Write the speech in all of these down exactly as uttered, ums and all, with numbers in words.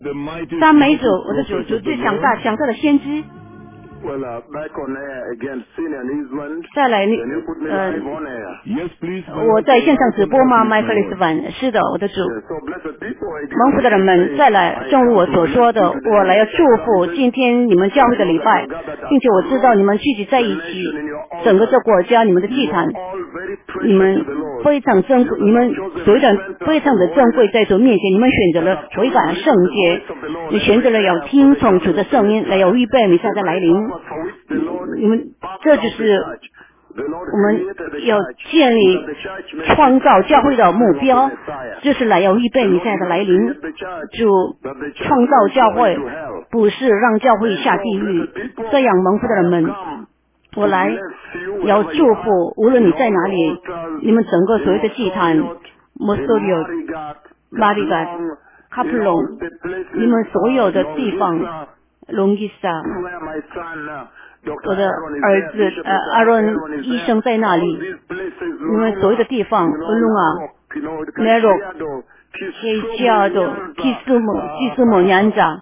赞美主，我的主，主最强大、强大的先知。 Well, uh, back on air again, Senior Newsman. 再来， Can you put me 呃 live on air? Yes, please. 我在线上直播吗？麦克里斯凡，是的，我的主。 Yeah, so blessed people, I 蒙福的人们，再来，正如我所说的，我来要祝福今天你们教会的礼拜，并且我知道你们聚集在一起，整个这国家，你们的祭坛， all very 你 precious 们 to the Lord. 非常珍贵，你们所有的非常的珍贵，在主面前，你们选择了悔改圣洁，你选择了要听从主的声音，来要预备弥赛的来临。 你们这就是我们要建立创造教会的目标，就是来要预备弥赛的来临。主创造教会，不是让教会下地狱。这样蒙福的人们，我来要祝福，无论你在哪里，你们整个所有的祭坛，摩索里奥、马里嘎、卡普隆，你们所有的地方，隆吉萨，我的儿子呃阿伦医生在那里，你们所有的地方，隆啊、奈罗、西加多、基斯姆、基斯姆娘家、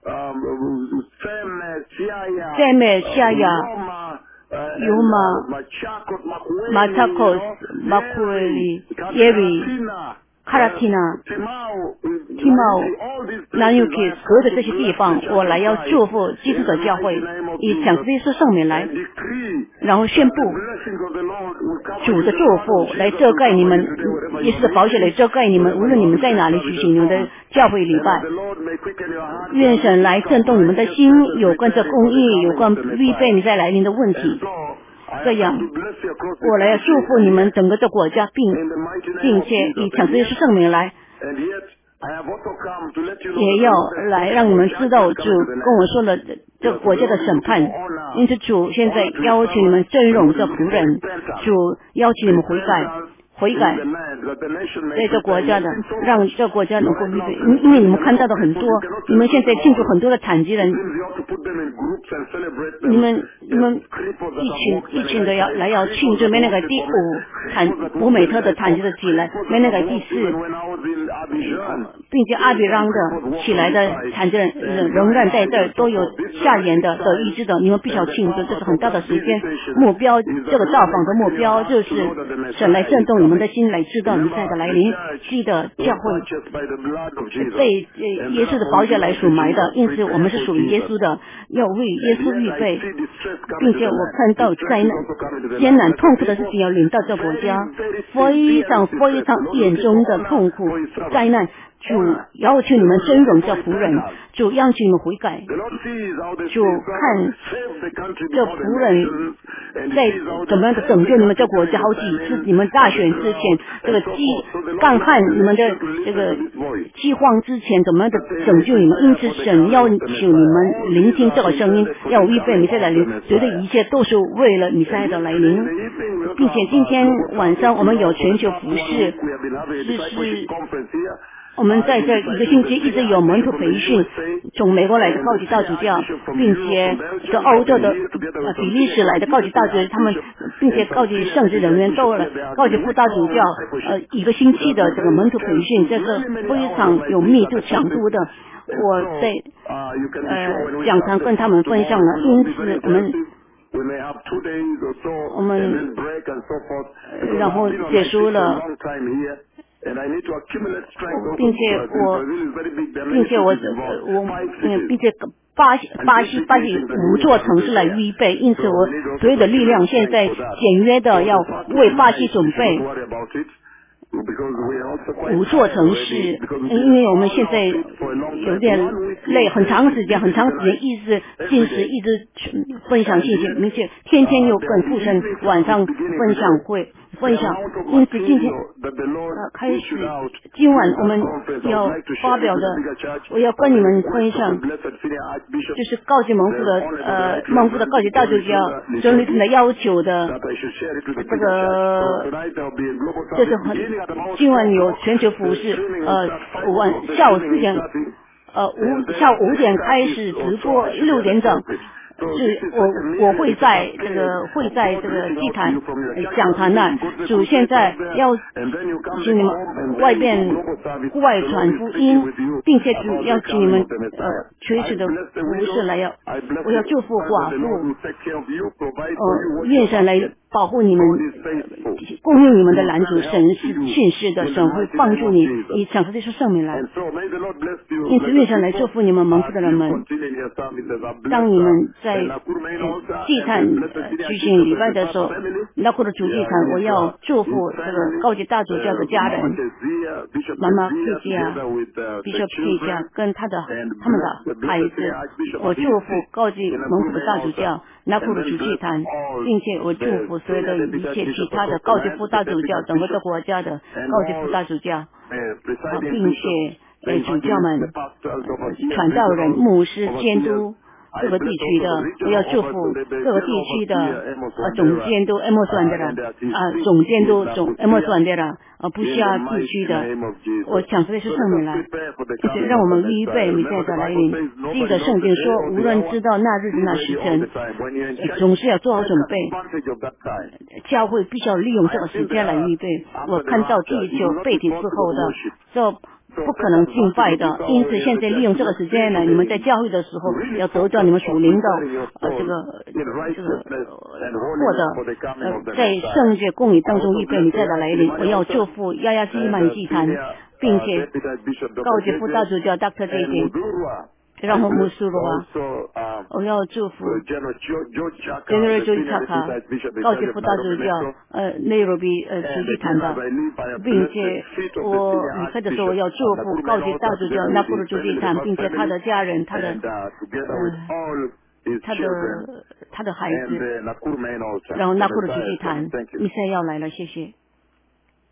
塞美夏亚、尤马、马塔科斯、马库维里、耶里、卡拉提纳、提毛、南尤基，所有的这些地方，我来要祝福基督的教会，以讲这些圣名来，然后宣布主的祝福来遮盖你们，耶稣的宝血来遮盖你们，无论你们在哪里举行你们的教会礼拜，愿神来震动你们的心，有关这公义，有关预备你在来临的问题。这样，我来祝福你们整个的国家，并并且以抢这些圣名来，也要来让你们知道主跟我说了这个国家的审判。因此，主现在邀请你们尊荣这仆人，主邀请你们悔改。悔改，在这国家的，让这国家能够预备，因因为你们看到的很多，你们现在庆祝很多的残疾人，你们你们一群一群的要来要庆祝，没那个第五残五美特的残疾的起来，没那个第四，并且阿比让的起来的残疾人仍然在这儿都有下眼的得医治的，你们必须要庆祝，这是很大的时间目标，这个造访的目标就是神来震动你们的心，来知道弥赛的来临。记得教会被耶稣的宝血来赎买的，因此我们是属于耶稣的，要为耶稣预备，并且我看到灾难、艰难、痛苦的事情要临到这国家，非常非常严重的痛苦灾难。主要求你们尊荣这仆人，主要求你们悔改。主看这仆人在怎么样的拯救你们这国家，好几次你们大选之前，这个饥干旱你们的这个饥荒之前，怎么样的拯救你们？因此神要求你们聆听这个声音，要预备弥赛来临，觉得一切都是为了弥赛的来临，并且今天晚上我们有全球服饰，就是我们在这一个星期一直有门徒培训，从美国来的高级道主教，并且这欧洲的呃比利时来的高级道主教，他们并且高级圣职人员都来，高级副道主教呃一个星期的这个门徒培训，这个非常有密度强度的。我在呃讲堂跟他们分享了，因此我们。我们然后结束了。并且我，并且我，我，嗯，并且巴西、巴西、巴西五座城市来预备，因此我所有的力量现在简约的要为巴西准备。五座城市，因为我们现在有点累，很长时间，很长时间一直进食，一直分享信息，并且天天有跟父神晚上分享会分享，因此今天呃开始，今晚我们要发表的，我要跟你们分享，就是高级蒙福的呃蒙福的高级大主教整理的要求的这个，这是很。今晚有全球服饰，呃，晚下午四点，呃五下午五点开始直播，六点整， 是我我会在这个会在这个祭坛讲坛那，主现在要请你们外边户外传福音，并且主要请你们呃垂直的服侍来要，我要祝福寡妇，呃愿神来保护你们，供应你们的男主，神是信实的，神会帮助你，你讲出这些圣名来。因此愿神来祝福你们蒙福的人们。当你们在呃祭坛呃举行礼拜的时候，那或者主祭坛，我要祝福这个高级大主教的家人，妈妈佩佳、Bishop 佩佳跟他的他们的孩子，我祝福高级蒙福的大主教那或者主祭坛，并且我祝福所有的一切其他的高级副大主教整个的国家的高级副大主教，啊，并且呃主教们、呃、传道人、牧师、监督各个地区的，我要祝福各个地区的呃总监督 M 算的了啊，总监督总 M 算的了啊，不需要地区的，我讲出的是圣名来，就是让我们预备弥赛亚的来临。记得圣经说，无论知道那日子那时辰，总是要做好准备。教会必须要利用这个时间来预备。我看到地球被体之后的，这不可能敬拜的，因此现在利用这个时间呢，你们在教会的时候要得到你们属灵的呃这个这个获得呃在圣洁公义当中预备弥赛亚的来临。我要祝福亚亚基曼祭坛，并且高级副大主教 Doctor J J。然后穆苏罗啊，我要祝福 General Joy Chaka 高级副大主教呃内罗毕呃主祭坛的，并且我离开的时候我要祝福高级大主教那布鲁主祭坛，并且他的家人，他的呃他的他的孩子，然后那布鲁主祭坛，弥赛亚要来了，谢谢。